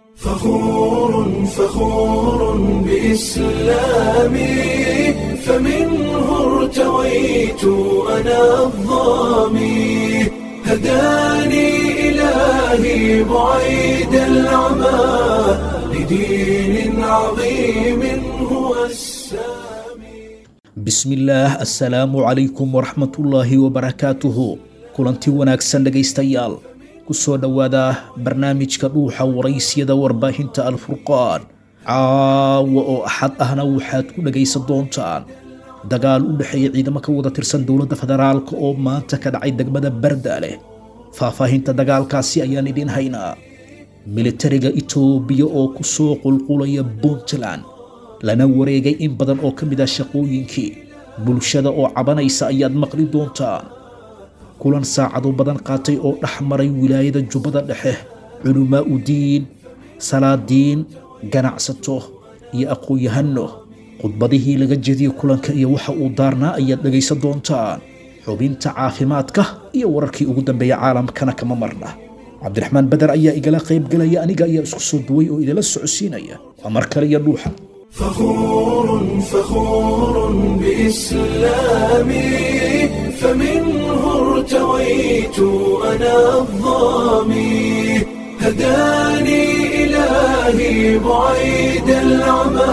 فخور بإسلامي فمنه ارتويت أنا الضامي هداني إلهي بعيد العمى لدين عظيم هو السامي. بسم الله السلام عليكم ورحمة الله وبركاته. كلنتي وناكسن دغيستيال kusoo dhawaada barnaamijka dhuuxa waraysyada warbaahinta alfurqaan caawa oo axad ahna waxaad ku dhagaysan doontaan dagaal u dhexeeya ciidamo ka wada tirsan dowladda federaalka oo maanta ka dhacay degmada Bardaale. faahfaahinta dagaalkaasi ayaan idin haynaa. militariga Itoobiya oo ku soo qulqulaya Puntland lana wareegay in badan oo ka mid ah shaqooyinkii bulshada oo cabanaysa ayaad maqli doontaan. kulan saacado badan qaatay oo dhaxmaray wilaayada Jubbada Dhexe culumaa u diin salaadiin ganacsato iyo aqoon-yahano. khudbadihii laga jeediyay kulanka iyo waxa uu daarnaa ayaad dhagaysan doontaan. xubinta caafimaadka iyo wararkii ugu dambeeyay caalamkana kama marna. cabdiraxmaan badar ayaa igala qayb galaya, aniga ayaa isku soo duway oo idila socodsiinaya. waa mar kale iyo dhuuxa. فخور بإسلامي فمنه ارتويت أنا الضامي هداني إلهي بعيد العمى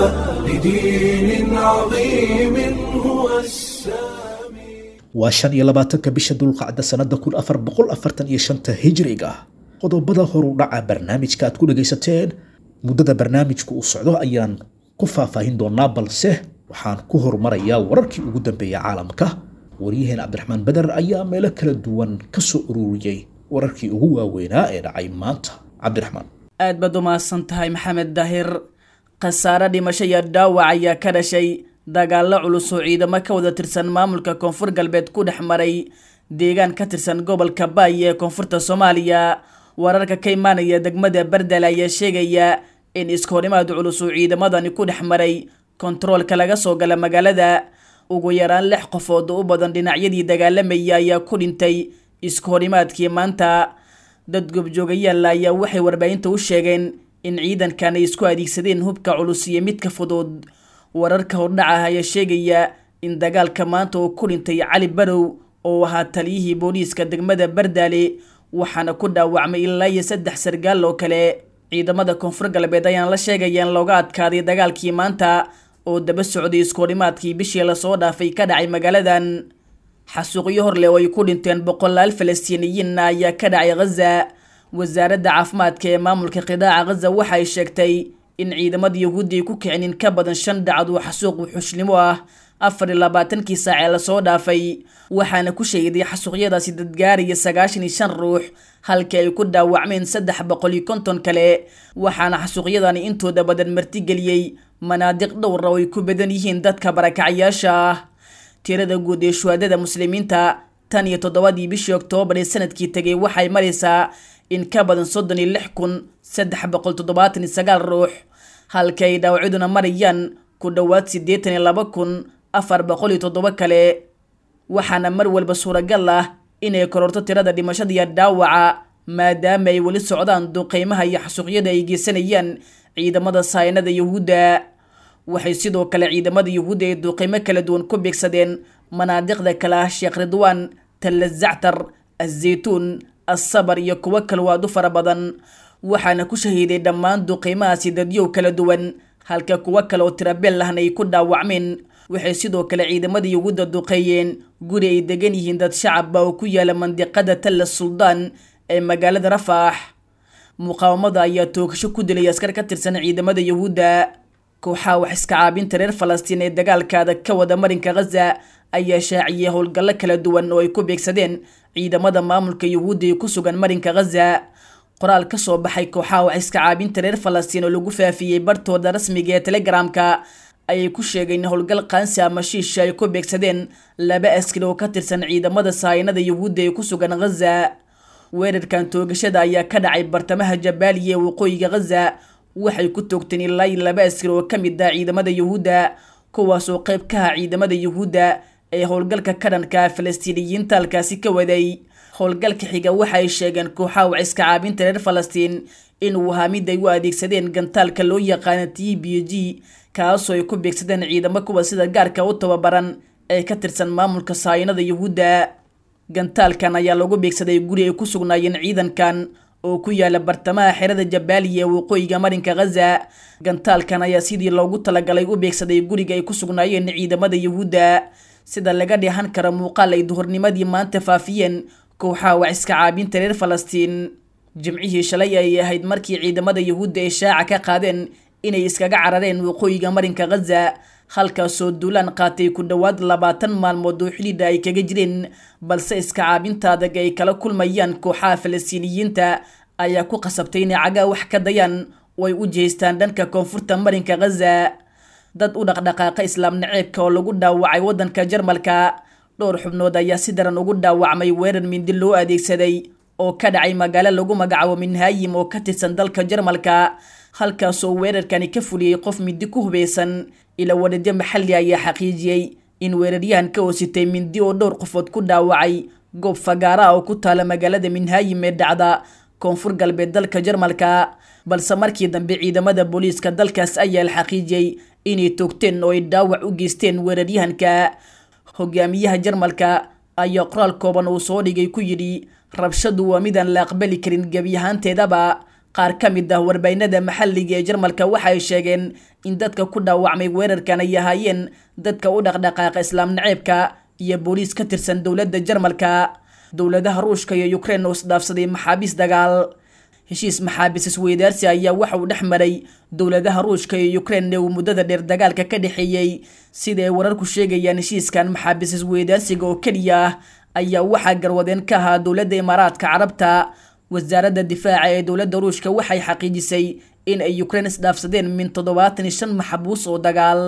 لدين عظيم هو السامي. وشان يلباتك بشد القعدة سنة كل 445 هجرية. qodobada horu dhaca barnaamijka aad ku dhagaysateen muddada barnaamijku uu socdo ayaan ku faahfaahin doonaa, balse waxaan ku hormarayaa wararkii ugu dambeeyay caalamka. wariyaheen cabdiraxmaan badar ayaa meelo kala duwan ka soo ururiyay wararkii ugu waaweynaa ee dhacay maanta. cabdiraxmaan, aad baad u mahadsan tahay maxamed daahir. khasaare dhimasho iyo dhaawac ayaa ka dhashay dagaallo culus oo ciidamo ka wada tirsan maamulka koonfur galbeed ku dhex maray deegaan ka tirsan gobolka Baay ee koonfurta Soomaaliya. wararka ka imaanaya degmada Bardaale ayaa sheegaya in iskoorimaad culus oo ciidamadani ku dhex maray kontaroolka laga soo gala magaalada. ugu yaraan 6 qofood oo u badan dhinacyadii dagaalamaya ayaa ku dhintay iskoorimaadkii maanta. dad goobjoogayaal ayaa waxay warbaahinta u sheegeen in ciidankan ay isku adeegsadeen hubka culus iyo midka fudud. wararka hordhaca ayaa sheegaya in dagaalka maanta uu ku dhintay Cali Barow oo ahaa taliyihii booliiska degmada Bardaale, waxaana ku dhaawacmay ilaa 3 sargaal oo kale. ciidamada koonfur galbeed ayaan la sheegayaan looga adkaaday dagaalkii maanta oo daba socday iskoorimaadkii bishii la soo dhaafay ka dhacay magaaladan. xasuuqyo hor leh oo ay ku dhinteen 100 Falastiiniyiin ayaa ka dhacay Gaza. wasaaradda caafimaadka ee maamulka qidaaca Gaza waxay sheegtay in ciidamada Yahuudi ay ku kicin in ka badan 5 dhacdo xasuuq xushnimo ah 24 saac ee la soo dhaafay, waxaana ku sheegay xasuuqyadaasi dad gaaraya 95 ruux halka ay ku dhaawacmeen 350 kale. waxaana xasuuqyadani intooda badan martigeliyay manaadiq dhowr ah oo ay ku badan yihiin dadka barakacyaasha ah. tirada guud ee shuhadada muslimiinta tan iyo 7 bishii Oktoobar ee sanadkii tagay waxay maraysaa in ka badan 36,379 ruux halka ay dhaawacduna marayaan ku dhawaad 82,407 kale. waxaana mar walba suuragal ah inay kororto tirada dhimashada iyo dhaawaca maadaama ay weli socdaan duqeymaha iyo xasuuqyada ay geysanayaan ciidamada saynada Yahuudda. waxay sidoo kale ciidamada Yahuudda ay duqeymo kala duwan ku beegsadeen manaadiqda kala ah Sheekh Ridwaan, Tall Zactar, Az-Zaytuun, As-Sabr iyo kuwa kale oo aad u fara badan. waxaana ku shahiiday dhammaan duqeymahaasi dadyow kala duwan halka kuwa kale oo tirabeel lahna ay ku dhaawacmeen. waxay sidoo kale ciidamada Yahuudda duqeeyeen guri ay degan yihiin dad shacab ah oo ku yaala mandiqada Tall Suldaan ee magaalada Rafaax. muqaawamada ayaa toogasho ku dilay askar ka tirsan ciidamada Yahuudda. kooxaha wax iska caabinta reer Falastiin ee dagaalkaada ka wada marinka Gaza ayaa shaaciyay howlgallo kala duwan oo ay ku beegsadeen ciidamada maamulka Yahuudda ee ku sugan marinka Gaza. qoraal ka soo baxay kooxaha wax iska caabinta reer Falastiin oo lagu faafiyay bartooda rasmiga ee Telegramka ayay ku sheegeen howlgal qaansi ama shiisha ay ku beegsadeen 2 askari oo ka tirsan ciidamada saynada Yahuudda ee ku sugan Gaza. weerarkan toogashada ayaa ka dhacay bartamaha Jabaaliya ee waqooyiga Gaza. waxay ku toogteen ilaa 2 askari oo ka mid ah ciidamada Yahuudda, kuwaas oo qayb ka ah ciidamada Yahuudda ee howlgalka ka dhanka Falastiiniyiinta halkaasi ka waday. howlgalka xiga waxay sheegeen kooxaha waciska caabinta reer falastiin inuu ahaa mid ay u adeegsadeen gantaalka loo yaqaano TPG kaasoo ay ku beegsadeen ciidamo kuwa sida gaarka u tababaran ee ka tirsan maamulka sahaynada Yuhuudda. gantaalkan ayaa lagu beegsaday guri ay ku sugnaayeen ciidankan oo ku yaala bartamaha xerada Jabaaliya ee waqooyiga marinka Gaza. gantaalkan ayaa sidii loogu talagalay u beegsaday guriga ay ku sugnaayeen ciidamada Yuhuudda, sida laga dheehan karo muuqaal ay duhurnimadii maanta faafiyeen kooxaha waciska caabinta reer Falastiin. jimcihii shalay ay ahayd markii ciidamada Yuhuudda ay shaaca ka qaadeen inay iskaga carareen waqooyiga marinka Gaza, halkaasoo duulaan qaatay ku dhawaad 20 maalmood oo xilida ay kaga jireen, balse iska caabinta adag ay kala kulmayaan kooxaha Falastiiniyiinta ayaa ku qasabtay inay caga wax ka dayaan oo ay u jeestaan dhanka koonfurta marinka Gaza. dad u dhaqdhaqaaqa islaam naceebka oo lagu dhaawacay wadanka Jarmalka, dhowr xubnood ayaa si daran ugu dhaawacmay weerar mindi loo adeegsaday oo ka dhacay magaalo lagu magacaabo Minhayim oo ka tirsan dalka Jarmalka, halkaasoo weerarkani ka fuliyay qof mindi ku hubeysan. ila wadada maxalli ayaa xaqiijiyay in weeraryahanka oo sitay mindi oo dhowr qofood ku dhaawacay goob fagaara oo ku taala magaalada Minhayim ee dhacda koonfur galbeed dalka Jarmalka, balse markii dambe ciidamada booliiska dalkaas ayaa la xaqiijiyay inay toogteen oo ay dhaawac u geysteen weeraryahanka. hogaamiyaha Jarmalka ayaa qoraal kooban oo soo dhigay ku yidhi rabshadu waa mid aan la aqbali karin gebi ahaanteedaba. qaar ka mid ah warbaahinada maxalliga ee Jarmalka waxay sheegeen in dadka ku dhaawacmay weerarkan ay ahaayeen dadka u dhaqdhaqaaqa islaam naceebka iyo booliis ka tirsan dowladda Jarmalka. dowladaha Ruushka iyo Ukraine oo isdhaafsaday maxaabiis dagaal. heshiis maxaabiis isweydaarsi ayaa waxa uu dhex maray dowladaha Ruushka iyo Ukraine oo muddada dheer dagaalka ka dhaxeeyay. sida ay wararku sheegayaan, heshiiskan maxaabiis isweydaarsiga oo kaliya ayaa waxa garwadeen ka ahaa dowladda Imaaraadka Carabta. wasaaradda difaaca ee dowladda Ruushka waxay xaqiijisay in ay Ukraine isdhaafsadeen min 75 maxbuus oo dagaal.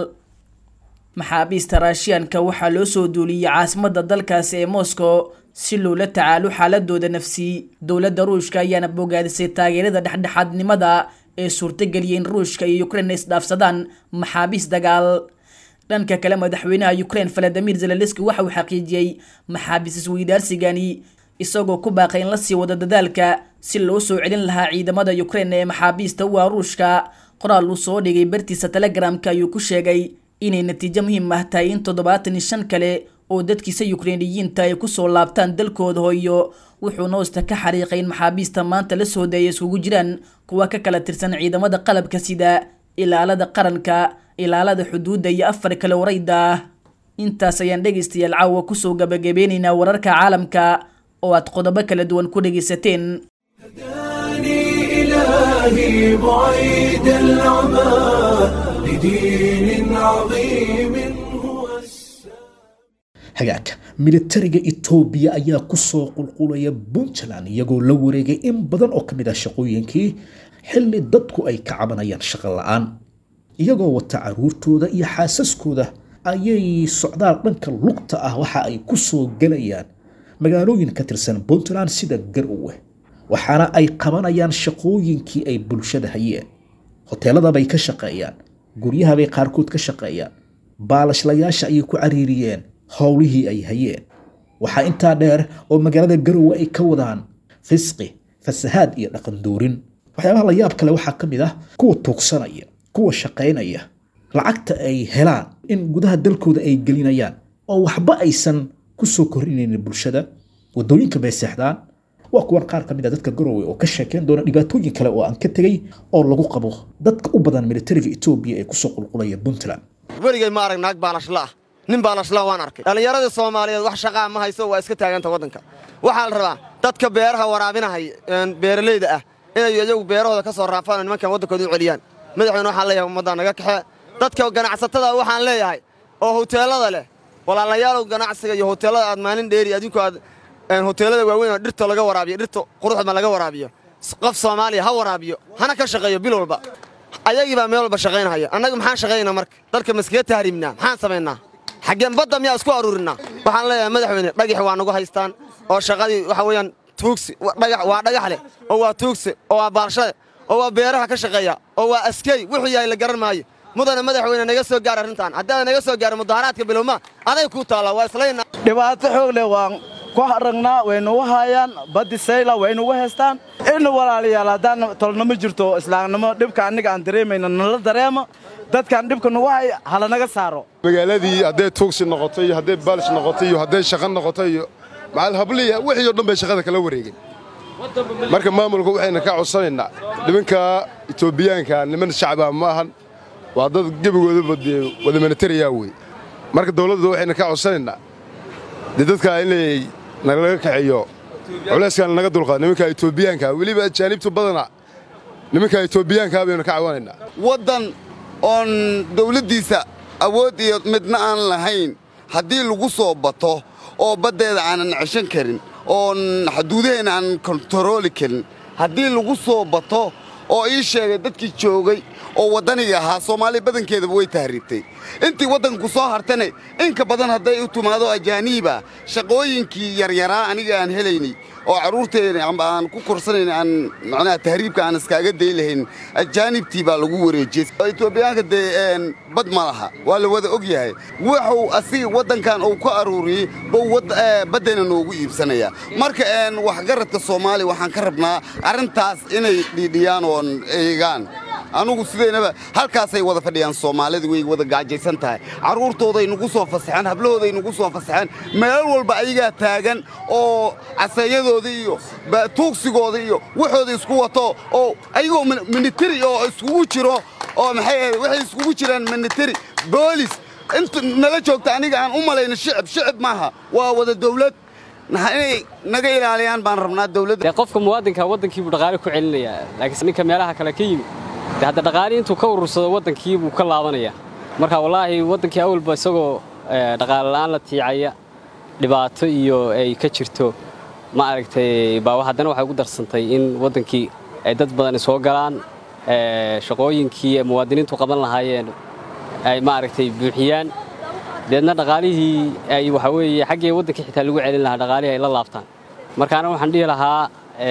maxaabiista Raashiyaanka waxaa loo soo duuliyay caasimadda dalkaasi ee Moscow si loola tacaalo xaaladooda nafsi. dowladda Ruushka ayaana bogaadisay taageerada dhexdhexaadnimada ee suurtageliyay in Ruushka iyo Ukraine isdhaafsadaan maxaabiis dagaal. dhanka kale, madaxweynaha Ukraine Volodymyr Zelensky waxa uu xaqiijiyay maxaabiis isweydaarsigani, isagoo ku baaqay in la sii wado dadaalka si loo soo celin lahaa ciidamada Ukraine ee maxaabiista u Ruushka. qoraal uu soo dhigay bartiisa Telegramka ayuu ku sheegay inay natiijo muhiim ah tahay in 75 kale oo dadkiisa Ukrainiyiinta ay ku soo laabtaan dalkooda hooyo. wuxuu noosta ka xariiqay in maxaabiista maanta la soo dayay isugu jiraan kuwa ka kala tirsan ciidamada qalabka sida ilaalada qaranka, ilaalada xuduudda iyo 4 kale oo rayid ah. intaas ayaan dhegeystayaal caawa ku soo gabagabeynaynaa wararka caalamka oo aad qodobo kala duwan ku dhegeysateen. هداني إلهي بعيد العمى لدين عظيم هو hagaag militariga Itoobiya ayaa ku soo qulqulaya Puntland iyagoo la wareegay in badan oo kamid ah shaqooyinkii xilli dadku ay ka cabanayaan shaqo la'aan. iyagoo wata caruurtooda iyo xaasaskooda ayay socdaal dhanka lugta ah waxa ay ku soo galayaan magaalooyin ka tirsan Puntland sida Garowe, waxaana ay qabanayaan shaqooyinkii ay bulshada hayeen. hoteelada bay ka shaqeeyaan, guryaha bay qaarkood ka shaqeeyaan, baalashlayaasha ayay ku cariiriyeen howlihii ay hayeen. waxaa intaa dheer oo magaalada Garowe ay ka wadaan fisqi, fasahaad iyo dhaqan doorin. waxyaabaha la yaab kale waxaa ka mid ah kuwa tuugsanaya, kuwa shaqeynaya, lacagta ay helaan in gudaha dalkooda ay gelinayaan oo waxba aysan ku soo korinaynin bulshada. wadooyinka bay seexdaan. waa kuwan qaar ka mid ah dadka Garowe oo ka sheekeen doona dhibaatooyin kale oo aan ka tagay oo lagu qabo dadka u badan militariga Itoobiya ee ku soo qulqulaya Puntland. weligay ma arag naag baalashla nin baalashla waan arkay. dhalinyarada Soomaaliyeed wax shaqo ma hayso, waa iska taaganta wadanka. waxaa la rabaa dadka beeraha waraabinahay beeraleyda ah inay iyagu beerahooda ka soo raafaan nimankan wadankooda u celiyaan. madaxweyne waxaan leeyahay ummadda naga kaxe. dadka ganacsatada waxaan leeyahay oo hoteelada leh, walaalayaal ganacsiga iyo hoteelada aad maalin dheeri adinku aad hoteelada waaweyn oo dhirta laga waraabiyo, dhirta quruxda laga waraabiyo. qof Soomaaliya ha waraabiyo, hana ka shaqeeyo bil walba. ayagii baa meel walba shaqeynaya. annaga maxaan shaqeynaa marka? dalka maskiya tahriibnaa, maxaan sameynaa? xageen badda miyaa isku aruurinaa? waxaan leeyahay madaxweyne, dhagax waa nagu haystaan oo shaqadii waxa weeyaan tuugsi. dhagax waa dhagax leh oo waa tuugsi oo waa baalshade oo waa beeraha ka shaqeeya oo waa askari. wuxuu yahay la garan maayo. mudane madaxweyne naga soo gaar arrintan. haddii naga soo gaar mudaharaadka bilowma aday ku taala waa islayna. dhibaato xoog leh ku aragnaa waynu wahayaan badi sayla waynu waheystaan in walaalayaal hadaan tolnimo jirto islaamnimo dhibka aniga aan dareemayna nala dareemo dadkan dhibka nagu hay hala naga saaro magaaladii haday tuugsi noqotay haday baalish noqotay haday shaqo noqotay maal habliya wixii oo dhan bay shaqada kala wareegeen marka maamulku waxayna ka codsanaynaa nimanka Itoobiyaanka niman shacab ma ahan waa dad gabagooda wada military way marka dawladdu waxayna ka codsanaynaa dadka inay naga kaciyo culeyskan naga dulqaad nimanka Itoobiyaanka waliba ajaanibtu badana nimanka Itoobiyaanka bayna ka caawinaynaa wadan on dawladdiisa awood iyo midna aan lahayn haddii lagu soo bato oo badeeda aanan cishan karin oo xuduudaheena aan kontrooli karin haddii lagu soo bato oo ii sheegay dadkii joogay oo wadaniga ahaa Soomaali badankeedaba way tahriibtay intii wadanku soo hartane in ka badan haday u timaado ajaaniba shaqooyinkii yaryaraa aniga aan helaynay oo caruurteena aan ku korsanayna aan macnaha tahriibka aan iskaaga deeylahayn ajaanibtii baa lagu wareejiyay Itoobiyaanka bad ma laha waa la wada og yahay wuxuu asiga wadankan uu ka aruuriyay badana noogu iibsanaya marka wax garadka Soomaali waxaan ka rabnaa arintaas inay dhidhiyaan oo eegaan anugu sideynaba halkaas ay wada fadhiyaan Soomaalidu way wada gaajaysan tahay caruurtooda ay nagu soo fasaxaan hablahooda ay nagu soo fasaxaan meel walba ayaga taagan oo asayadooda iyo tuugsigooda iyo waxooda isku wato oo ayagoo military oo isku jiro oo maxay waxay isku jiraan military police inta nala joogta aniga aan u malayna shicib maaha waa wada dawlad naga ilaaliyaan baan rabnaa dawladda qofka muwaadinka wadankii buu dhaqaale ku celinaya laakiin ninka meelaha kale ka yimid hadda dhaqaale intuu ka urursado wadankii buu ka laabanaya marka wallahi wadankii awalba isagoo dhaqaale la'aan la tiicaya dhibaato iyo ay ka jirto ma aragtay baa haddana waxay ugu darsantay in wadankii ay dad badan soo galaan shaqooyinkii muwaadiniintu qaban lahaayeen ay ma aragtay buuxiyaan deedna dhaqaalihii ay waxa weeye xaggee wadankii xitaa lagu celin lahaa dhaqaalihii ay la laabtaan marka ana waxaan dhihi lahaa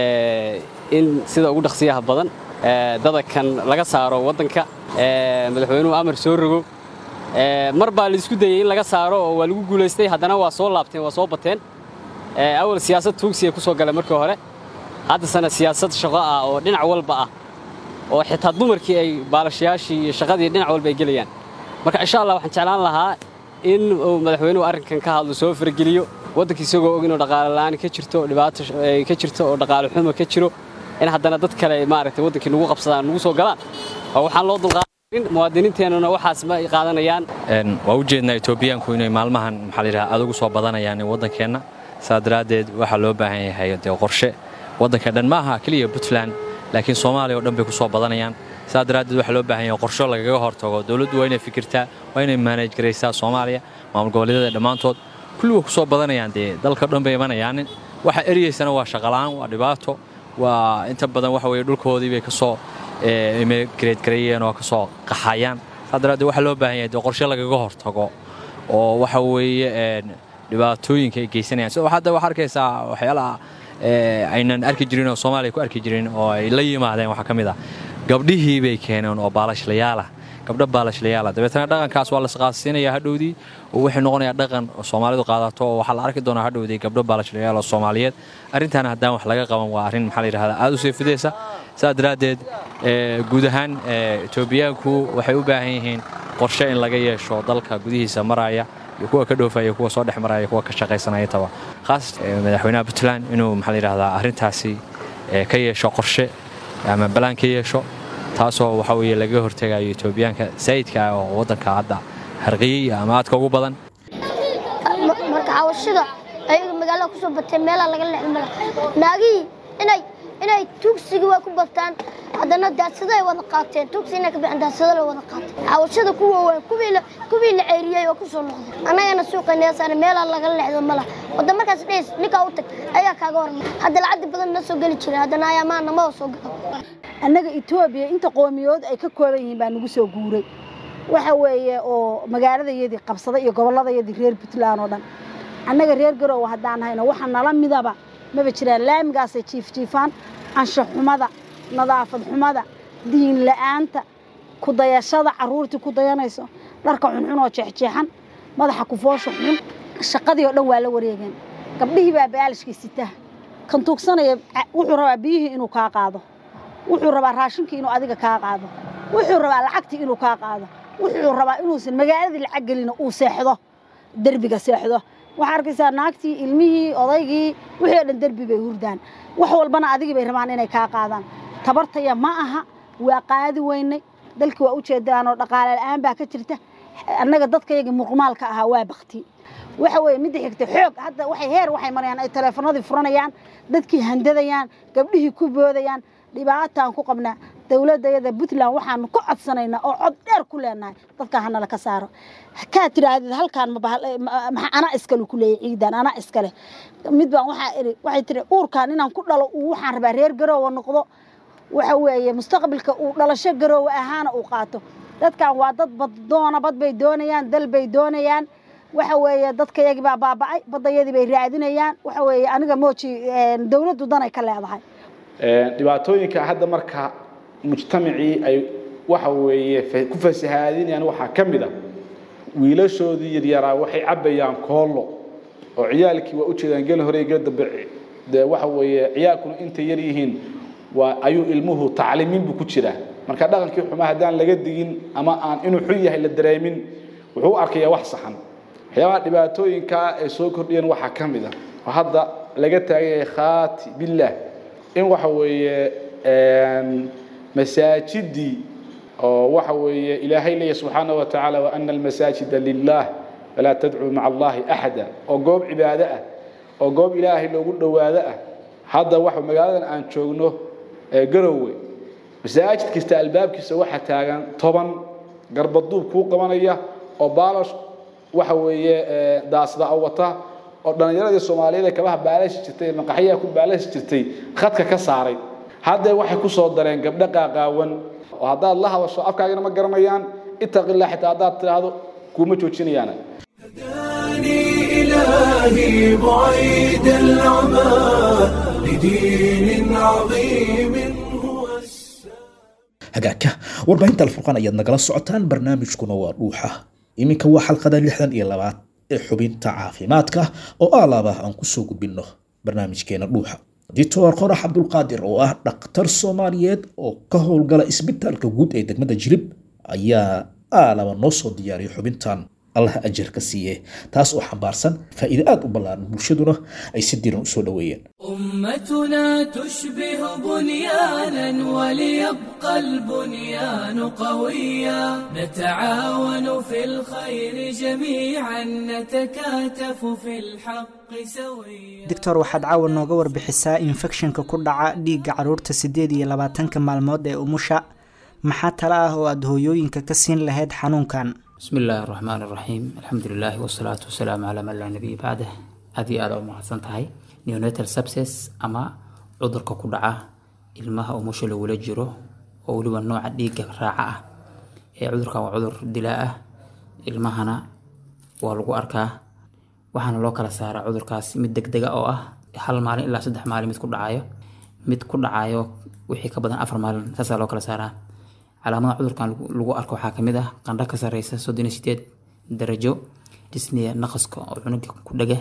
in sida ugu dhaqsiyaha badan dadkan laga saaro wadanka madaxweynuhu amar soo rogo mar baa la isku dayay in laga saaro oo waa lagu guuleystay haddana waa soo laabteen waa soo bateen awal siyaasad tuugsiga ku soo galay markii hore hadda sana siyaasad shaqo ah oo dhinac walba ah oo xitaa dumarkii ay baalashayaashii iyo shaqadii dhinac walba ay gelayaan marka insha Allah waxaan jeclaan lahaa in madaxweynuhu arrinkan ka hadlo soo fargeliyo wadankii isagoo og inuu dhaqaale la'aan ka jirto dhibaato ka jirto oo dhaqaale xumo ka jiro in haddana dad kale ma aragtay wadankii lagu qabsadaan lagu soo galaan oo waxaan loo dulqaaday muwaadiniinteena waxaas ma qaadanayaan waa u jeednaa Itoobiyaanku inay maalmahan maxaa la yiraahdaa adugu soo badanayaan wadankeena saadaradeed waxa loo baahan yahay qorshe wadanka dhan maaha kaliya Puntland laakiin Soomaaliya oo dhan bay ku soo badanayaan saadaradeed waxa loo baahan yahay qorshe lagaga hortago dawladdu waa inay fikirtaa waa inay manage gareysaa Soomaaliya maamul goboleedyada dhamaantood kullu ku soo badanayaan dalka dhan bay imanayaan waxa eriyeysana waa shaqo la'aan waa dhibaato waa inta badan waxa weeye dhulkoodii bay ka soo immigrate gareeyeen oo ka soo qaxayaan saadaradeed waxa loo baahan yahay qorshe lagaga hortago oo waxa weeye dhibaatooyinka ay geysanayaan soo hadda waxa arkaysaa waxyaalaha aynan arki jirin oo Soomaaliya ku arki jirin oo ay la yimaadeen waxa kamid ah gabdhihii bay keeneen oo baalashlayaal gabdho baalashlayaal dabeetana dhaqankaas waa la saqaasiinaya hadhowdii oo wuxuu noqonayaa dhaqan Soomaalidu qaadato oo waxa la arki doonaa hadhowdii gabdho baalashlayaal oo Soomaaliyeed arrintan haddaan wax laga qaban waa arrin maxaa la yiraahdaa aad u soo fideysa saadaradeed guud ahaan Itoobiyaanku waxay u baahan yihiin qorshe in laga yeesho dalka gudihiisa maraya kuwa ka dhoofaya kuwa soo dhexmaraya kuwa ka shaqaysanaya taba khaas madaxweynaha Puntland inuu maxaa la yiraahdaa arrintaasi ka yeesho qorshe ama balaan ka yeesho taasoo waxa weeye laga hortagayo Itoobiyaanka sayidka oo wadanka hadda harqiyay ama aadka ugu badan marka hawshada ay magaalada ku soo batay meel laga leexmala naagi inay tuugsiga waa ku bataan haddana daadsada ay wada qaateen tuugsiina ka bixin daadsada la wada qaateen hawshada kuwa waa kuwii la ceeriyay oo ku soo noqday anagana suuqeena saaran meel laga leexdo mala wada markaas dhees ninka u tag ayaa kaaga warmay hadda lacag badan na soo gali jiray haddana ayaa maana ma soo galo annaga Itoobiya inta qowmiyood ay ka kooban yihiin baa nagu soo guuray waxa weeye oo magaaladayadii qabsaday iyo goboladayadii reer Puntland oo dhan annaga reer Garowe haddaan hayno waxa nala midaba maba jiraan laamigaas ay jiifaan anshax xumada nadaafad xumada diin la'aanta ku dayashada caruurtii ku dayanayso dharka xunxun oo jeexjeexan madaxa ku foosho xun shaqadii oo dhan waa la wareegeen gabdhihii baa baalashkii sita kan tuugsanaya wuxuu rabaa biyihii inuu kaa qaado wuxuu rabaa raashinkii inuu adiga kaa qaado wuxuu rabaa lacagtii inuu kaa qaado wuxuu rabaa inuusan magaaladii lacag gelin uu seexdo derbiga seexdo waxaa arkaysaa naagtii ilmihii odaygii wixii oo dhan derbi bay hurdaan wax walbana adigii bay rabaan inay kaa qaadaan tabartaya ma aha waa qaadi weynay dalkii waa u jeedaanoo dhaqaale la'aan baa ka jirta annaga dadkayagii muqmaalka ahaa waa bakti waxa weeye midda xigta xoog hadda waxay marayaan ay taleefanadii furanayaan dadkii handadayaan gabdhihii ku boodayaan dhibaataan ku qabnaa dawladayada Puntland waxaan ku codsanaynaa oo cod dheer ku leenahay dadka hanala ka saaro ka tiraahdo halkaan ma ana iskale ku leeyahay ciidan ana iskale mid baan waxay tiri uurkaan inaan ku dhalo waxaan rabaa reer garoow noqdo waxa weeye mustaqbalka uu dhalasho garoow ahaana uu qaato dadkan waa dad bad bay doonayaan dal bay doonayaan waxa weeye dadkayagii baa baabacay badayadii bay raadinayaan waxa weeye aniga mooji dawladdu danay ka leedahay dhibaatooyinka hadda marka mujtamacii ay waxa weeye ku fasahaadinayaan waxa kamid ah wiilashoodii yaryara waxay cabayaan koolo oo ciyaalkii waa u jeedaan gal hore gal dambe waxa weeye ciyaalkuna inta yar yihiin waa ayuu ilmuhu tacliimin ku jira marka dhaqankii xumaa hadaan laga digin ama aan inuu xun yahay la dareemin wuxuu arkayaa wax saxan waxyaabaha dhibaatooyinka ee soo kordhiyeen waxa kamid ah oo hadda laga taagay khaati billah in waxa weeye masaajidi oo waxa weeye ilaahay leeyahay subhanahu wa ta'ala wa anna al-masajida lillah wala tad'u ma'a allahi ahada oo goob cibaado ah oo goob ilaahay loogu dhawaado ah hadda waxa magaaladan aan joogno Garowe masaajid kasta albaabkiisa waxa taagan 10 garbaduub ku qabanaya oo baalash waxa weeye daasada wata oo dhalinyarada Soomaaliyeed ka baalash jirtay maqaxiya ku baalash jirtay khadka ka saaray hadda waxay ku soo dareen gabdha qaaqaawan oo hadda la hadasho afkaagina ma garanayaan ittaqillah xitaa hadda tiraahdo kuma joojinayaan إلهي بعيد العمى لدين عظيم هو hagaagka warbaahinta alfurqaan ayaad nagala socotaan barnaamijkuna waa dhuuxa iminka waa xalqada 62 ee xubinta caafimaadka oo alaaba aan ku soo gudbino barnaamijkeena dhuuxa Dr. Qorax Abdulqaadir oo ah dhakhtar Soomaaliyeed oo ka howlgala isbitaalka guud ee degmada Jilib ayaa alaba noo soo diyaariyay xubintan الله أجر كسيه تاس وحبارسن فإذا أد وبلان بوشدنا أي سديرون سودويين أمتنا تشبه بنيانا وليبقى البنيان قويا نتعاون في الخير جميعا نتكاتف في الحق سويا دكتور واحد عاون نوغور بحساء انفكشن ككردعا ديق عرورة 8 مالمود ee umusha maxaa tala ah oo aad hooyooyinka ka siin lahayd xanuunkan بسم الله الرحمن الرحيم الحمد لله والصلاة والسلام على من لا نبي بعده هذه أنا محسن تهاي نيوناتال سبسيس أما عذر كقدعة المها ومشل ولا جرو أو لو النوع ديك راعة عذر كوعذر دلاء المهنا والقو أركا وحنا لو كلا سارة عذر كاس مدك دقة أو حل مالي إلا 6 مالي مد كدعايو وحي كبدن 4 مال تسا لو كلا سارة علامات عذر كان لغو أركو حاكمده قندها كسريسة سودين سيتيد درجو جسني نقصك أو عنق كدجة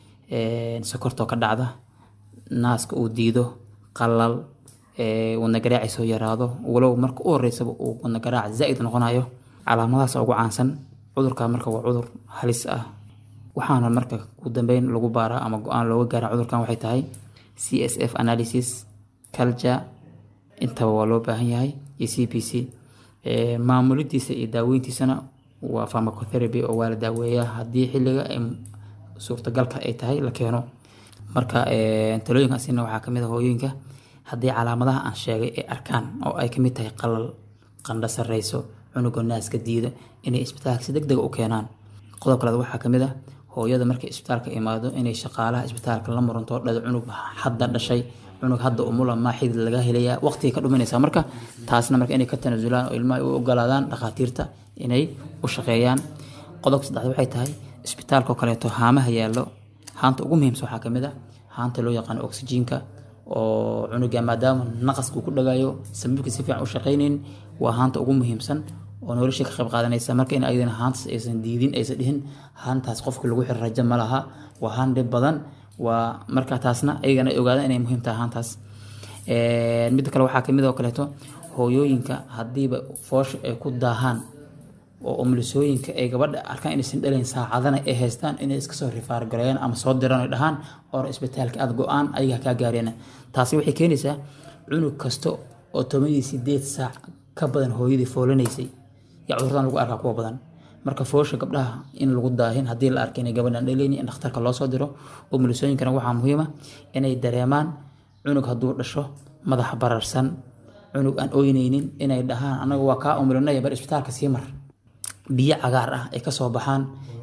سكرته كدعده ناس كوديده قلل ونقرع يسوي راضه ولو مرك أوريس ونقرع زائد نقنايو علامات سوق عنسن عذر كان مرك وعذر حلسة وحنا مرك قدام بين لغو بارا أما قان لغو جرع عذر كان وحيد هاي CSF analysis كلجا انت والو بهاي CPC maamuladiisa iyo daaweyntiisana waa pharmacotherapy oo waa la daaweeyaa haddii xilliga suurtagalka ay tahay la keeno marka talooyinkaasina waxaa kamid ah hooyooyinka haddii calaamadaha aan sheegay ay arkaan oo ay kamid tahay qalal qandho sarreyso cunuga naaska diida inay isbitaalka si degdeg u keenaan qodob kale waxaa kamid ah hooyada markay isbitaalka imaado inay shaqaalaha isbitaalka la muranto dhada cunug hadda dhashay cunug hadda umula ma xidid laga helaya waqti ka dhuminaysa marka taasna marka inay ka tanaasulaan oo ilmaha u ogolaadaan dhaqaatiirta inay u shaqeeyaan qodobka saddexaad waxay tahay isbitaalka kale to haamaha yaalo haanta ugu muhiimsan waxa kamid ah haanta loo yaqaan oxygenka oo cunuga maadaama naqasku ku dhagayo sababka si fiican u shaqeyneen waa haanta ugu muhiimsan oo nolosha ka qayb qaadanaysa marka in aydan haanta aysan diidin aysan dhihin haantaas qofka lagu xir rajo ma laha waa haan dhib badan waa marka taasna ayagana ay ogaadaan inay muhiim tahay ahaantaas. Midda kale waxaa kamid oo kaleeto hooyooyinka hadiiba foosha ay ku daahaan oo umulisooyinka ay gabadha arkaan inaysan dhalayn saacadana ay haystaan inay iska soo rifaar gareeyaan ama soo diraan ay dhahaan oo isbitaalka aad go'aan ayaga ka gaareen. taasi waxay keenaysaa cunug kasto oo 18 saac ka badan hooyadii foolanaysay yaa cudurdan lagu arkaa kuwa badan. marka foosha gabdhaha in lagu daahin hadii la arkay inay gabadhan dhalayni in dhakhtarka loo soo diro. umulisooyinkana waxaa muhiim ah inay dareemaan cunug hadduu dhasho madax bararsan cunug aan ooynaynin inay dhahaan anaga waa kaa umulinay bar isbitaalka sii mar. biyo cagaar ah ay ka soo baxaan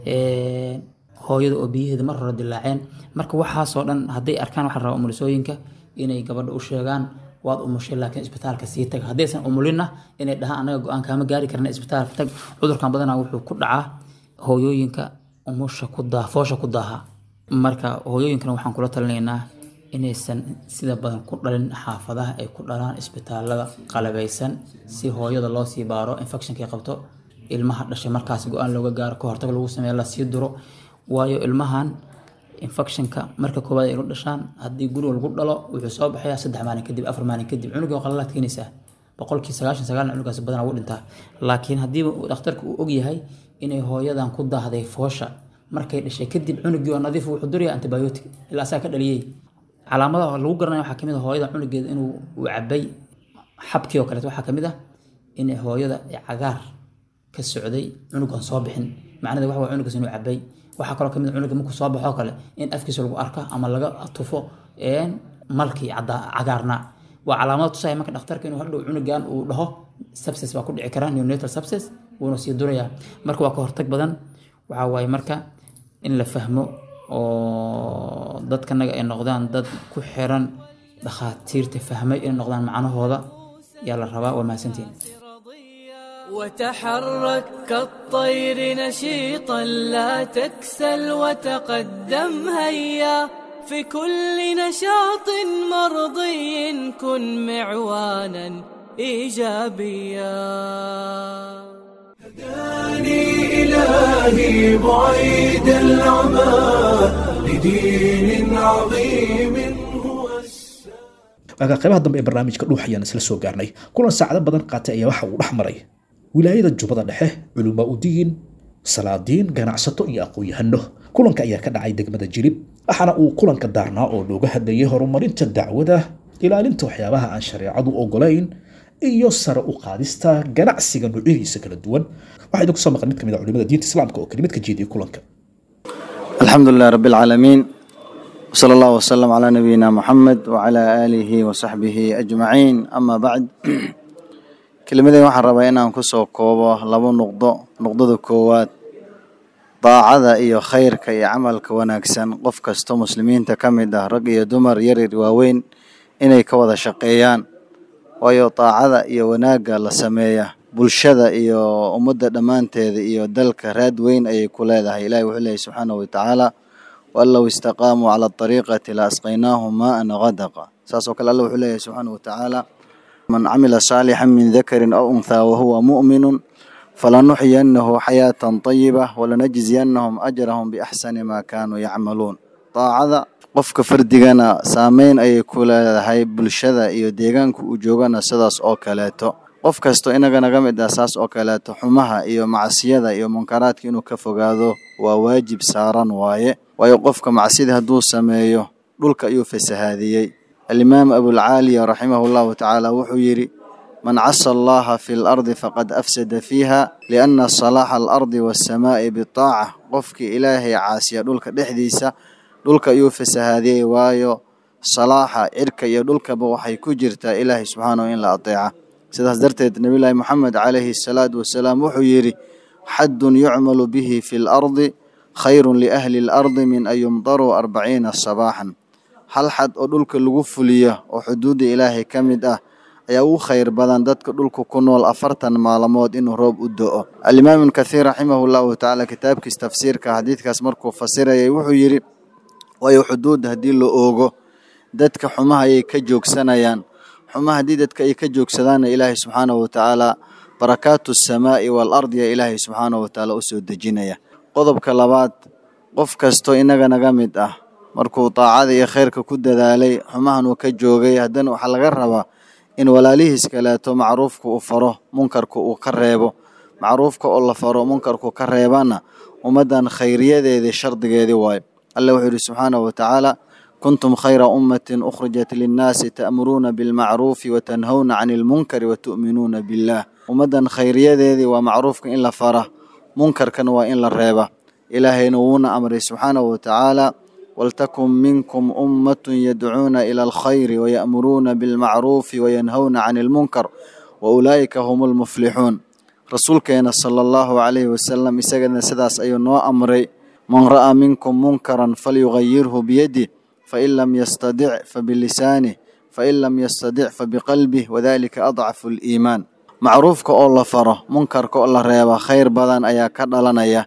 hooyada oo biyaheeda mar hore dilaaceen. marka waxaasoo dhan hadday arkaan waxaa rabaa umulisooyinka inay gabadha u sheegaan waad umushay laakiin isbitaalka sii tag. haddaysan umulina inay dhahaan anaga go'aan kaama gaari karna isbitaalka tag. cudurkan badanaa wuxuu ku dhacaa hooyooyinka umusha ku daa foosha ku daaha. marka hooyooyinkana waxaan kula talinaynaa inaysan sida badan ku dhalin xaafadaha ay ku dhalaan isbitaalada qalabaysan si hooyada loo sii baaro infectionka qabto ilmaha dhashay markaas go'aan looga gaaro ka hortag lagu sameeyo la sii duro. waayo ilmahan infectionka marka koobaad ay dhashaan hadii guriga lagu dhalo wuxuu soo baxayaa 3 maalin kadib 4 maalin kadib cunuga qalalaad keenaysa 99% cunugaas badan ugu dhintaa. laakiin hadii dhakhtarku uu og yahay inay hooyadan ku daahday foosha markay dhashay kadib cunugii oo nadiif wuxuu duriyaa antibiotic ilaa saa ka dhaliyay. calaamadaha lagu garanayo waxaa kamid ah hooyada cunugeeda inuu cabay xabkii oo kale waxaa kamid ah in hooyada cagaar ka socday cunugan soo bixin macnaheedu waxa waa cunugaas inuu cabay. waxaa kaloo kamid ah cunuga markuu soo baxo kale in afkiisa lagu arka ama laga tufo malkii cagaarna. waa calaamad tusaya marka dhakhtarka inuu hadhow cunugan uu dhaho sepsis baa ku dhici kara neonatal sepsis wuuna sii duraya. marka waa ka hortag badan waxa waaye marka in la fahmo oo dadkanaga ay noqdaan dad ku xiran dhakhaatiirta fahmay inay noqdaan macnahooda yaa la rabaa. waa mahadsantiin. وتحرك كالطير نشيطا لا تكسل وتقدم هيا في كل نشاط مرضي كن معوانا إيجابيا. هداني إلهي بعيد العمى لدين عظيم هو qeybaha dambe ee barnaamijka dhuux ayaan isla soo gaarnay. kulan saacado badan qaatay ayaa waxa uu dhex maray wilaayada Jubbada Dhexe, culumaa u diin, salaadiin, ganacsato iyo aqoon-yahano. kulanka ayaa ka dhacay degmada Jilib waxaana uu kulanka daarnaa oo looga hadlayay horumarinta dacwada, ilaalinta waxyaabaha aan shareecadu ogolayn iyo sare u qaadista ganacsiga noocyadiisa kala duwan. waxaa idinku soo maqan mid kamid ah culimada diinta islaamka oo kelimad ka jeediyay kulanka. alxamdulillahi rabbil caalamiin وصلى الله وسلم على نبينا محمد وعلى آله وصحبه أجمعين. أما بعد كلمتين waxaan rabaa inaan ku soo koobo laba noqdo koowaad daacada iyo khayrka iyo camalka wanaagsan qof kasto muslimiinta kamid ah rag iyo dumar yar iyo waaweyn inay ka wada shaqeeyaan. waayo daacada iyo wanaaga la sameeyaa bulshada iyo ummadda dhamaanteeda iyo dalka raad weyn ayay ku leedahay. ilaahay wuxuu leeyahay subxaanahu wa tacaala ولو استقاموا على الطريقة لأسقيناهم ماء غدقا. ساسو كلا الله عليه سبحانه وتعالى من عمل صالحا من ذكر أو أنثى وهو مؤمن فلنحيينه حياة طيبة ولنجزينهم أجرهم بأحسن ما كانوا يعملون. طاعة قفك فردقنا سامين أي كلا هاي بالشذا إيو ديغانك وجوغنا سداس أو كالاتو qof kasto inaga naga mid asaas oo kaleeto xumaha iyo macsiyada iyo munkaraadka inuu ka fogaado waa waajib saaran waaye. waayo qofka macsida hadduu sameeyo dhulka ayuu fasahaadiyey. alimaam abulcaaliya raximahullahu tacaala wuxuu yidhi man casa allaha fi lardi faqad afsada fiiha lianna salaaxa alardi waassamaa'i bitaaca. qofkii ilaahay caasiya dhulka dhexdiisa dhulka ayuu fasahaadiyey. waayo salaaxa cirka iyo dhulkaba waxay ku jirtaa ilaahay subxaanahu in la ateeca. sidaas darteed nabiyullaahi maxamed calayhi salaatu wasalaam wuxuu yidhi xaddun yucmalu bihi fi lardi khayrun liahli lardi min an yumdaruu 40 sabaaxan. hal xad oo dhulka lagu fuliyo oo xuduudda ilaahay ka mid ah ayaa ugu khayr badan dadka dhulka ku nool 40 maalmood inuu roob u do'o. alimaam ibn kathiir raximahullahu tacaala kitaabkiisa tafsiirka xadiidkaas markuu fasirayay wuxuu yidhi waayo xuduudda haddii la oogo dadka xumaha ayay ka joogsanayaan. xumaha haddii dadka ay ka joogsadaanna ilaahay subxaanahu wa tacaala barakaatu samaa'i wal ardi ya ilaahay subxaanahu wa tacaala u soo dejinaya. qodobka labaad qof kasto inaga naga mid ah markuu taacada iyo khayrka ku dadaalay xumahan uu ka joogay haddana waxaa laga rabaa in walaalihiis kaleeto macruufka uu faro munkarka uu ka reebo macruufka oo la faro munkarku ka reebana ummaddan khayriyadeedii shardigeedii waayo alla wuxuu yidhi subxaanahu watacaala kuntum khayra ummatin ukhrijat linnaasi ta'muruuna bilmacruufi watanhawna cani ilmunkari watu'minuuna billaah ummaddan khayriyadeedii waa macruufka in la fara munkarkana waa in la reeba ilaahayna wuuna amray subxaanahu watacaala waltakun minkum ummatun yadcuuna ila alkhayri waya'muruuna bilmacruufi wayanhawna cani ilmunkar waulaa'ika hum lmuflixuun rasuulkeena sala allahu calayhi wasalam isagana sidaas ayuu noo amray man ra'aa minkum munkaran falyugayirhu biyadih fain lam yastadic fabilisanih fain lam yastadic fabiqalbih wadalika adcafu liimaan macruufka oo la faro munkarka oo la reeba khayr badan ayaa ka dhalanaya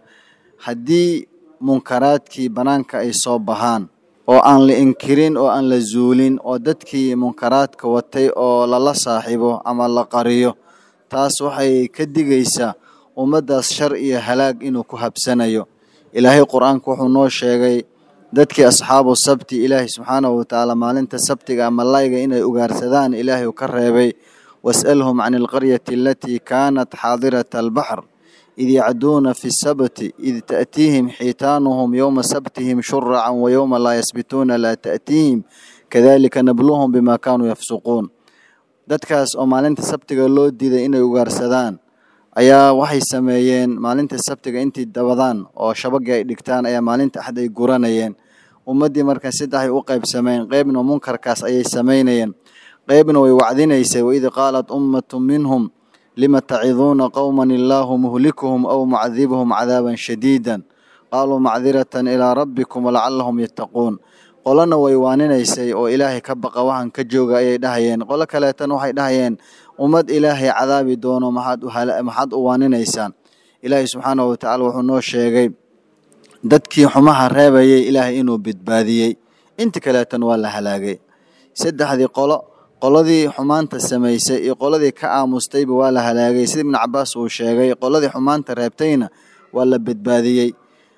haddii munkaraadkii bannaanka ay soo baxaan oo aan la inkirin oo aan la zuulin oo dadkii munkaraadka watay oo lala saaxiibo ama la qariyo taas waxay ka digaysaa ummaddaas shar iyo halaag inuu ku habsanayo ilaahay qur-aanku wuxuu noo sheegay dadkii asxaabu sabti ilaahay subxaanahu watacaala maalinta sabtiga malayga inay ugaarsadaan ilaahay uu ka reebay was'alhum can alqaryati alatii kaanat xaadirata albaxr id yacduuna fi sabti id ta'tiihim xiitaanuhum yowma sabtihim shuracan wayowma laa yasbituuna laa ta'tiihim kadalika nabluhum bima kaanuu yafsuquun dadkaas oo maalinta sabtiga loo diiday inay ugaarsadaan ayaa waxay sameeyeen maalinta sabtiga intii dabadaan oo shabagii ay dhigtaan ayaa maalinta axad ay guranayeen ummaddii markaa saddexay u qaybsameen qaybna munkarkaas ayay samaynayeen qaybna way wacdinaysay waid qaalat ummatun minhum lima taciduuna qowman illaahu muhlikuhum aw mucadibuhum cadaaban shadiidan qaaluu macdiratan ilaa rabbikum walacallahum yattaquun qolana way waaninaysay oo ilaahay ka baqa waxaan ka jooga ayay dhahayeen qolo kaleetana waxay dhahayeen ummad ilaahay cadaabi doono maxaad u waaninaysaan ilaahay subxaanahu watacaala wuxuu noo sheegay dadkii xumaha reebayay ilaahay inuu badbaadiyey inta kaleetana waa la halaagay saddexdii qoladii xumaanta samaysay iyo qoladii ka aamustayba waa la halaagay sida ibnu cabaas uu sheegay qoladii xumaanta reebtayna waa la badbaadiyey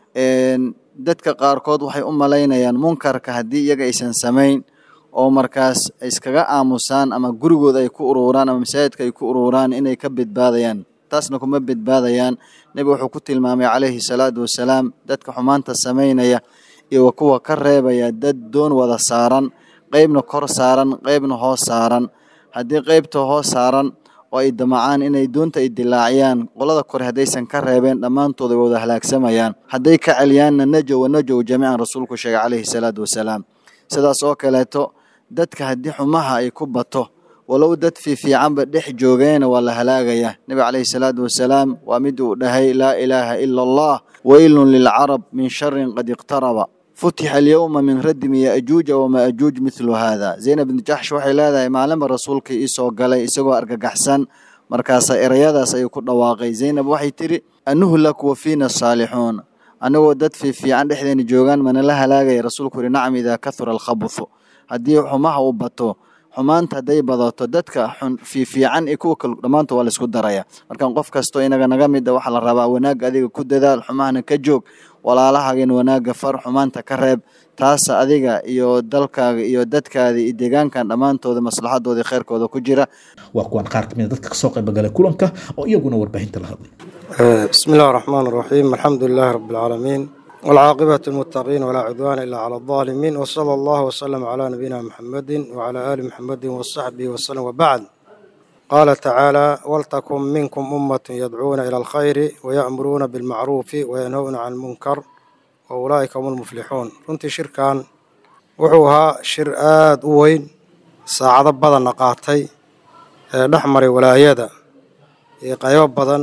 dadka qaarkood waxay u malaynayaan munkarka haddii iyaga aysan samayn oo markaas iskaga aamusaan ama gurigooda ay ku ururaan ama masaajidka ay ku ururaan inay ka badbaadayaan taasna kuma badbaadayaan nebigu wuxuu ku tilmaamay calayhi salaatu wasalaam dadka xumaanta samaynaya iyo kuwa ka reebaya dad doon wada saaran qaybna kor saaran qaybna hoos saaran haddii qaybta hoos saaran oo ay damacaan inay doonta ay dilaaciyaan qolada kore haddaysan ka reebeen dhammaantood ay wada halaagsamayaan hadday ka celiyaanna najow jamiican rasuulku sheegay calayhi salaatu wasalaam sidaas oo kaleeto dadka haddii xumaha ay ku bato walow dad fiicanba dhex joogeena waa la halaagaya nebi calayhi salaatu wasalaam waa mid uu dhahay laa ilaaha ila allah waylun lilcarab min sharin qad iqtaraba فتح اليوم من ردم يأجوج ومأجوج مثل هذا زينب بن جحش waxay leedahay maalinba rasuulka ii soo galay isagoo argagaxsan markaas erayadaas ay ku dhawaaqay Zaynab waxay tiri anuhlak wa fiina salihun anagoo dad fiican dhexdeena joogan mana la halaagay rasuulku ri nacam ida kathura al-khabth hadii xumaha u bato xumaanta haday badato dadka fiican ee ku dhamaanto waa la isku daraya marka qof kasto inaga naga mid waxa la rabaa wanaag adiga ku dadaal xumahana ka joog walaalahaagan wanaaga far xumaanta ka reeb taas adiga iyo dalkaaga iyo dadkaada iyo deegaankan dhammaantooda maslaxadooda khayrkooda ku jira waa kuwan qaar kamid dadka kasoo qayb galay kulanka oo iyaguna warbaahinta la hadlay bismillaahir rahmaanir rahiim alxamdulilaahi rabbil caalamiin والعاقبة للمتقين ولا عدوان إلا على الظالمين وصلى الله وسلم على نبينا محمد وعلى آل محمد وصحبه وسلم وبعد قال تعالى ولتكن منكم أمة يدعون إلى الخير ويأمرون بالمعروف وينهون عن المنكر وأولئك هم المفلحون كنت شركان وحوها شرآد وين ساعد بدن نقاطي نحمر ولايدا قيوب بدن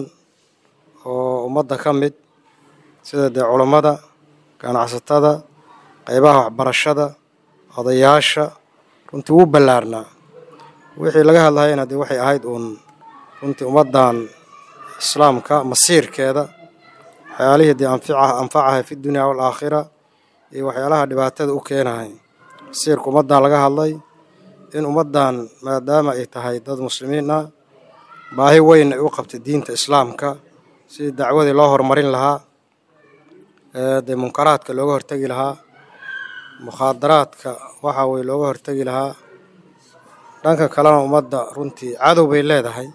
ومدة كمد sida culimada ganacsatada qaybaha waxbarashada odayaasha runtii u ballaarnaa wixii laga hadlayna waxay ahayd runtii ummadan islaamka masiirkeeda waxyaalihii anfacaha fi dunya wal aakhira iyo waxyaalaha dhibaatada u keenahay masiirka ummadan laga hadlay in ummadan maadaama ay tahay dad muslimiin ah baahi weyn ay u qabtay diinta islaamka si dacwadii loo horumarin lahaa de munkaraadka looga hortagi lahaa mukhaadaraadka waxa way looga hortagi lahaa. dhanka kalena ummadda runtii cadow bay leedahay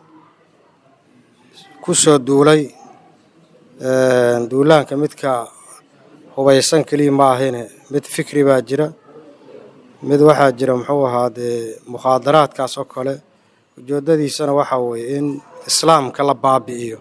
ku soo duulay. duulaanka midka hubaysan keliya ma ahine mid fikri baa jira, mid waxaa jira muxuu ahaa dee mukhaadaraadkaas oo kale ujeedadiisana waxa weeye in islaamka la baabi'iyo,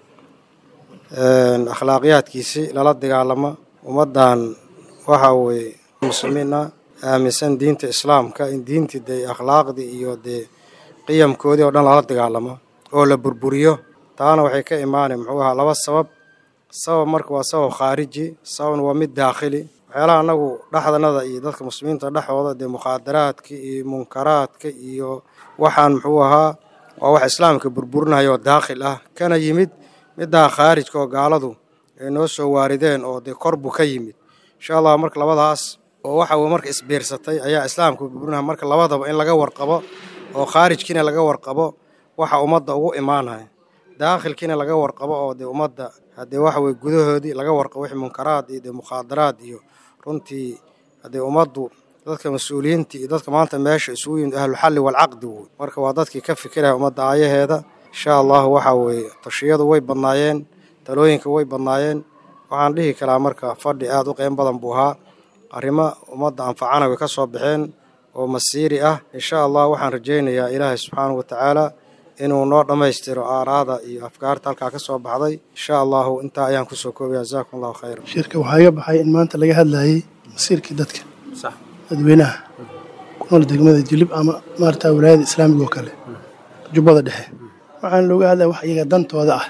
akhlaaqiyaadkiisii lala dagaalamo. ummaddan waxa weeye muslimiina aaminsan diinta islaamka in diintii dee akhlaaqdii iyo dee qiyamkoodii oo dhan lala dagaalamo oo la burburiyo. taana waxay ka imaanay muxuu ahaa laba sabab. sabab marka waa sabab khaariji, sababna waa mid daakhili. waxyaalaha anagu dhexdanada iyo dadka muslimiinta dhexdooda dee mukhaadaraadka iyo munkaraadka iyo waxaan muxuu ahaa waa wax islaamka burburinayo daakhil ah kana yimid middaa khaarijka oo gaaladu ay noo soo waarideen oo dee kor buu ka yimid. insha allah marka labadaas oo waxa uu marka isbiirsatay ayaa islaamka burburinaya. marka labadaba in laga warqabo oo khaarijkiina laga warqabo waxa ummadda ugu imaanaya, daakhilkiina laga warqabo oo dee ummadda haddee waxa weye gudahoodii laga warqabo wixii munkaraad iyo dee mukhaadaraad iyo runtii haddee ummaddu dadka mas-uuliyiinta iyo dadka maanta meesha isugu yimid ahluxalli walcaqdi wey. marka waa dadkii ka fikiraya ummadda aayaheeda. insha allahu waxa weeye tashiyadu way badnaayeen, talooyinka way badnaayeen. waxaan dhihi karaa marka fadhi aad u qiimo badan buu ahaa. arrimo ummadda anfacana way ka soo baxeen oo masiiri ah. insha allah waxaan rajaynayaa ilaahay subxaanahu watacaala inuu noo dhammaystiro aaraada iyo afkaarta halkaa ka soo baxday. insha allahu intaa ayaan kusoo koobaya. jazaakum allahu khayra. shirka waxaa iga baxay in maanta laga hadlayay masiirkii dadka dadweynaha ku nool degmada jilib ama maarata wilaayada islaamiga oo kale jubbada dhexe. waxaan looga hadlaya wax iyaga dantooda ah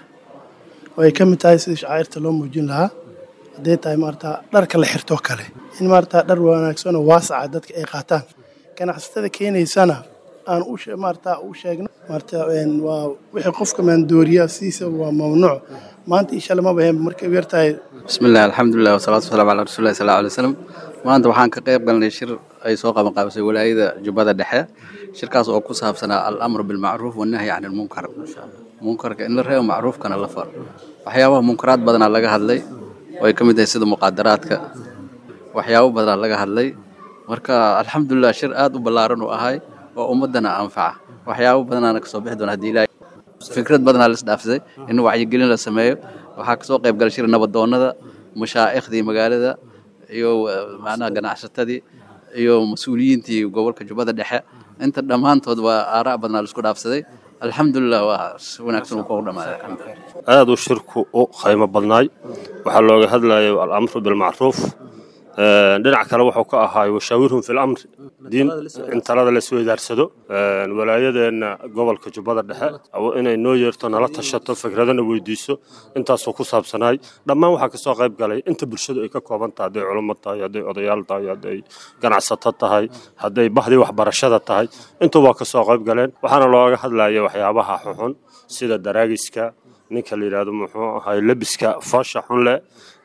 oo ay ka mid tahay sidii shacairta loo muujin lahaa, hadday tahay maarata dharka la xirtoo kale in maarata dhar wanaagsan oo waasaca dadka ay qaataan. ganacsatada keenaysana aan maarata u sheegno maarata waa wixii qofka maandooriya siisa waa mamnuuc. maanta insha Allah ma bahan markay yar tahay. bismillah alxamdulilah wasalaatu wasalaamu calaa rasuulillahi sallallahu alayhi wasallam. maanta waxaan ka qayb galnay shir ay soo qabanqaabisay walaayada jubbada dhexe. shirkaas oo ku saabsanaa al-amru bilmacruuf wannahyi can ilmunkar. munkarka in la reebo macruufkana la faro. waxyaabaha munkaraad badanaa laga hadlay oo ay ka mid tahay sida muqaadaraadka, waxyaabo badanaa laga hadlay. marka alxamdulilah shir aad u ballaaran u ahay oo ummadana anfaca. waxyaabo badanaana kasoo bixi doona haddii ilaahay fikrad badanaa la isdhaafsaday in wacyigelin la sameeyo. waxaa kasoo qayb galay shir nabadoonnada, mashaaikhdii magaalada iyo macnaha ganacsatadii iyo mas-uuliyiintii gobolka jubbada dhexe. inta dhammaantood waa aaraa badnaa la isku dhaafsaday. alxamdulilah waa wanaagsan uu ku dhamaaday. aad u shirku u qiimo badnaay. waxaa looga hadlayo al-amru bilmacruuf. dhinac kale wuxuu ka ahaay washaawirhum fil amri diin in talada la soo idaarsado. walaayadeena gobolka jubbada dhexe inay noo yeerto nala tashato fikradana weydiiso intaasoo ku saabsanaay. dhammaan waxaa kasoo qayb galay inta bulshadu ay ka kooban tahay, hadday culummo tahay, hadday odayaal tahay, hadday ganacsato tahay, hadday bahdii waxbarashada tahay, intuba kasoo qayb galeen. waxaana looga hadlaya waxyaabaha xuxun sida daraagiska, ninka la yidhaahdo muxuu ahay lebiska foosha xun leh,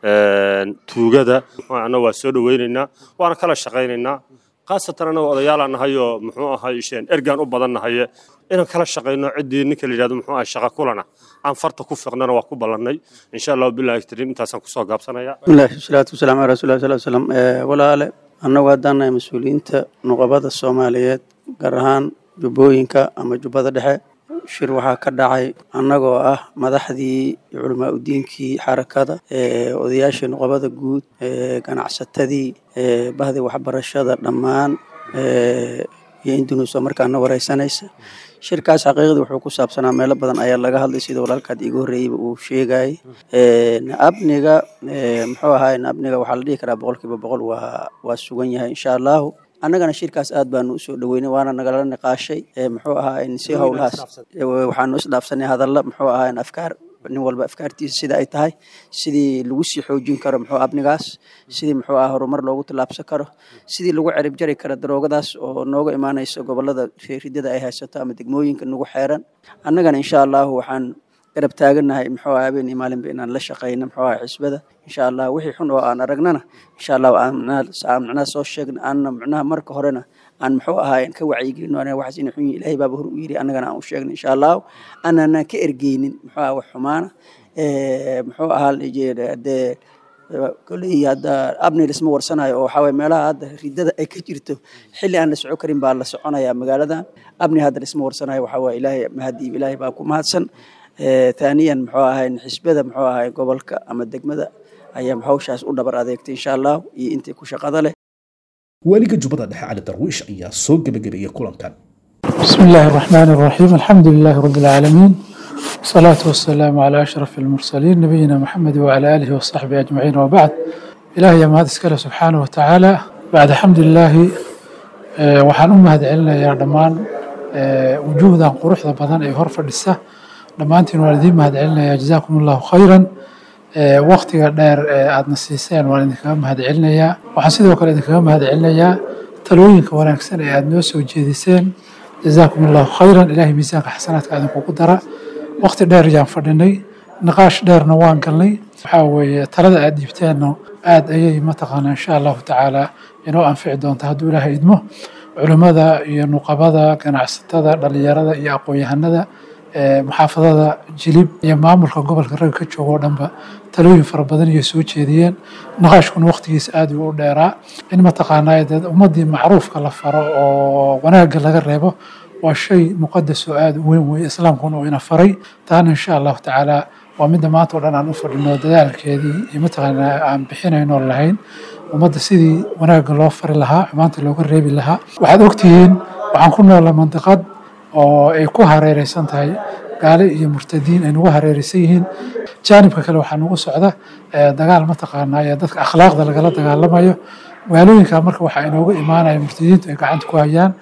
tuugada. ana waa soo dhaweynaynaa waana kala shaqaynaynaa. khaasatan anaga odayaalaan nahay oo muxuu ahay isheen ergaan u badan nahaye inaan kala shaqayno ciddii ninka la yidhahdo muxuu ahay shaqa kulana aan farta ku fiqnana waa ku ballannay. insha allahu billahi kariim intaasaan kusoo gaabsanaya. bismillahi wasalaatu wasalaamu calaa rasuulillahi sallallahu alayhi wasallam. walaale annagu haddaan nahay mas-uuliyiinta nuqabada soomaaliyeed gaar ahaan jubbooyinka ama jubbada dhexe, shir waxaa ka dhacay annagoo ah madaxdii culamaa udiinkii xarakada, odayaashii nuqabada guud, ganacsatadii, bahdii waxbarashada dhammaan iyo indunuuso markaana wareysanaysa. shirkaas xaqiiqdii wuxuu ku saabsanaa meelo badan ayaa laga hadlay sida walaalkaad iigu horreeyeyba uu sheegayay. abniga muxuu ahaay abniga waxaa la dhihi karaa 100% waa sugan yahay insha allahu. annagana shirkaas aad baanu usoo dhaweynay waana nagala niqaashay. muxuu ahaa si howlahaas waxaanu isdhaafsanay hadalla muxuu ahaa afkaar nin walba afkaartiisa sida ay tahay, sidii lagu sii xoojin karo muxuu abnigaas, sidii muxuu ahaa horumar loogu tallaabsan karo, sidii lagu cirib jari karo daroogadaas oo nooga imaanaysa gobolada ridada ay haysato ama degmooyinka nagu xeeran. annagana insha allahu waxaan garab taaganahay muxuu ahaa habeen iyo maalinba inaan la shaqeyno muxuu ahaa xisbada. insha allah wixii xun oo aan aragnana insha allah aan macnaha soo sheegno, aanna macnaha marka horena aan muxuu ahaa ka wacyigelino aniga waxaas inay xun yihiin ilaahay baaba hor u yidhi, annagana aan u sheegno insha allahu. aanana ka ergeynin muxuu ahaa wax xumaana muxuu ahaa dee kolley hadda abni lisma warsanayo oo waxaa waye meelaha hadda ridada ay ka jirto xilli aan la soco karin baa la soconaya magaaladan abni hadda lisma warsanayo waxaa waye ilaahay mahadiib ilaahay baa ku mahadsan ثانيا muxuu ahay xisbada muxuu ahay gobolka ama degmada ayaa hawshaas u dhabar adeegtay insha Allah iyo intii ku shaqada leh waliga jubbada dhexe cali darwiish ayaa soo gabagabeeyay kulankan بسم الله الرحمن الرحيم الحمد لله رب العالمين والصلاة والسلام على أشرف المرسلين نبينا محمد وعلى آله وصحبه أجمعين وبعد إلهي ما هذا سبحانه وتعالى بعد حمد الله وحان أمهد علنا يا رمان وجوهدا قروح بدن أي هرف الدسة لما أنتم والدين مهد علنا يا جزاكم الله خيرا وقت دير أدنى السيسان والدكام مهد علنا يا وحسيد وكلا دكام مهد علنا يا تلوين كورانك سنة أدنوس وجيدسان جزاكم الله خيرا إلهي ميزانك حسناتك أدنكو قدرة وقت دير جان فردني نقاش دير نوان قلني حاوي تلد أديبتانو أي متقانا إن شاء الله تعالى إنو أنفع دون تهدو لها إدمه علماء iyo nuqabada ganacsatada dhalinyarada iyo aqoon-yahanada محافظة جليب يا مامور كقبل كرر كتشوفوا دنبا تلوين فربضن يسوي نقاشكون وقت يسأد وديرا إنما تقانا يد ومدي معروف كلا فرا وناقل لقريبه والشيء مقدس سؤال وين وإسلام كونوا هنا فري تان إن شاء الله تعالى ومن ما تولنا نفر إنه ذلك هذه يمتقنا عم بحين إنه اللهين ومدى سيدي وناقل لوفر لها عمانت لو قريب لها وحد وقتين وعن كنا لمنطقة oo ay ku hareeraysan tahay gaale iyo murtadiin ay ugu hareeraysan yihiin jaanibka kale waxaa nagu socda dagaal mataqaanaa dadka akhlaaqda lagala dagaalamayo magaalooyinka marka waxaa inoogu imaanaya murtadiintu ay gacanta ku hayaan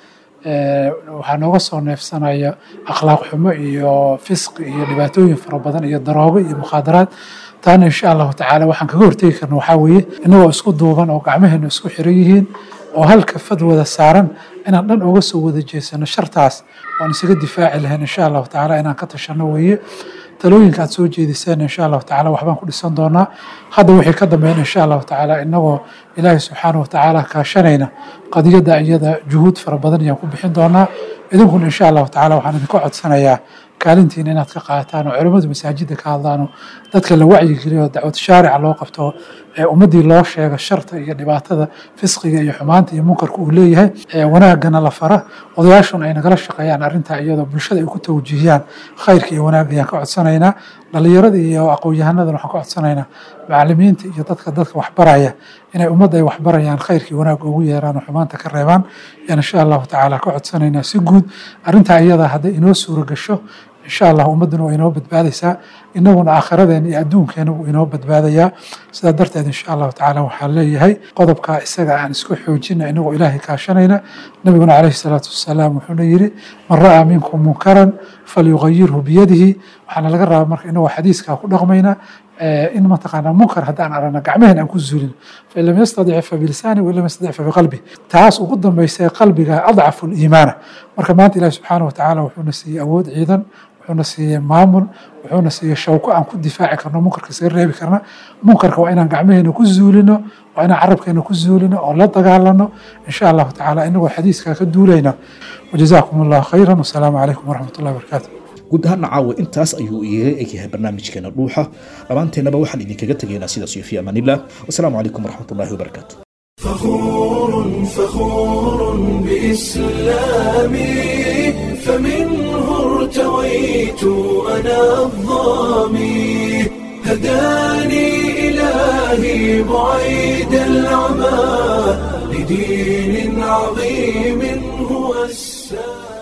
waxaa nooga soo neefsanaya akhlaaq xumo iyo fisqi iyo dhibaatooyin fara badan iyo daroogo iyo mukhaadaraad taana insha allahu tacaala waxaan kaga hortegi karna waxaa weeye inagoo isku duuban oo gacmaheenu isku xiran yihiin oo halka fadwada saaran inaan dhan uga soo wada jeesano shartaas waan isaga difaaci lahayn insha allahu tacaala inaan ka tashano weeye talooyinka aad soo jeediseen insha allahu tacaala waxbaan ku dhisan doonaa hadda wixii ka dambeyn insha allahu tacaala inagoo ilaahay subxaanahu watacaala kaashanayna qadiyadda iyada juhuud fara badan ayaan ku bixin doonaa idinkuna insha allahu tacaala waxaan idinka codsanayaa kaalintiina inaad ka qaataan oo culimmadu masaajidda ka hadlaan oo dadka la wacyigeliyo dacwad shaarica loo qabto ummaddii loo sheego sharta iyo dhibaatada fisqiga iyo xumaanta iyo munkarka uu leeyahay wanaagana la fara odayaashuna ay nagala shaqeeyaan arrintaa iyadoo bulshada ay ku tawjiihiyaan khayrka iyo wanaagga ayaan ka codsanaynaa dhalinyarada iyo aqoon-yahanadana waxaan ka codsanaynaa macallimiinta iyo dadka waxbaraya inay ummadda ay waxbarayaan khayrka iyo wanaagga ugu yeeraan oo xumaanta ka reebaan ayaan insha allahu tacaala ka codsanaynaa si guud arrintaa iyada hadday inoo suura gasho إن شاء الله أمدنا وإنه بدبادسا إنه آخرين يأدون كانوا وإنه بدباديا سدرت إن شاء الله تعالى وحليه هاي قضب كائسة عن سكوح وجنا إنه إلهي كاشنينا نبينا عليه الصلاة والسلام وحنيري من رأى منكم منكرا فليغيره بيده وحنا لقرأ مرك إنه حديث كأقول رغمينا إنما تقانا منكر هذا أنا أرانا قعمهن أكون زولين فإن لم يستطع فبلسانه وإن لم يستطع فبقلبه تعاس وقدم بيسي قلبك أضعف الإيمان مركبات الله سبحانه وتعالى وحنسي أود عيدا وحنسي مامل وحنسي شوكو عن كل دفاع كرنا منكر كسير ريبي كرنا منكر وإن قعمهن أكون زولين وإن عرب كأنه أكون زولين أو لا تقالنا إن شاء الله تعالى إنه حديث كدولينا وجزاكم الله خيرا والسلام عليكم ورحمة الله وبركاته guud ahaan caawa intaas ayuu iiga egyahay barnaamijkeena dhuuxa dhammaanteennaba waxaan idinkaga tegaynaa sidaas iyo fi amaanillah wasalaamu calaykum waraxmatullahi wabarakaatu فخور بإسلامي فمنه ارتويت أنا الظامي هداني إلهي بعيد العمى لدين عظيم هو السلام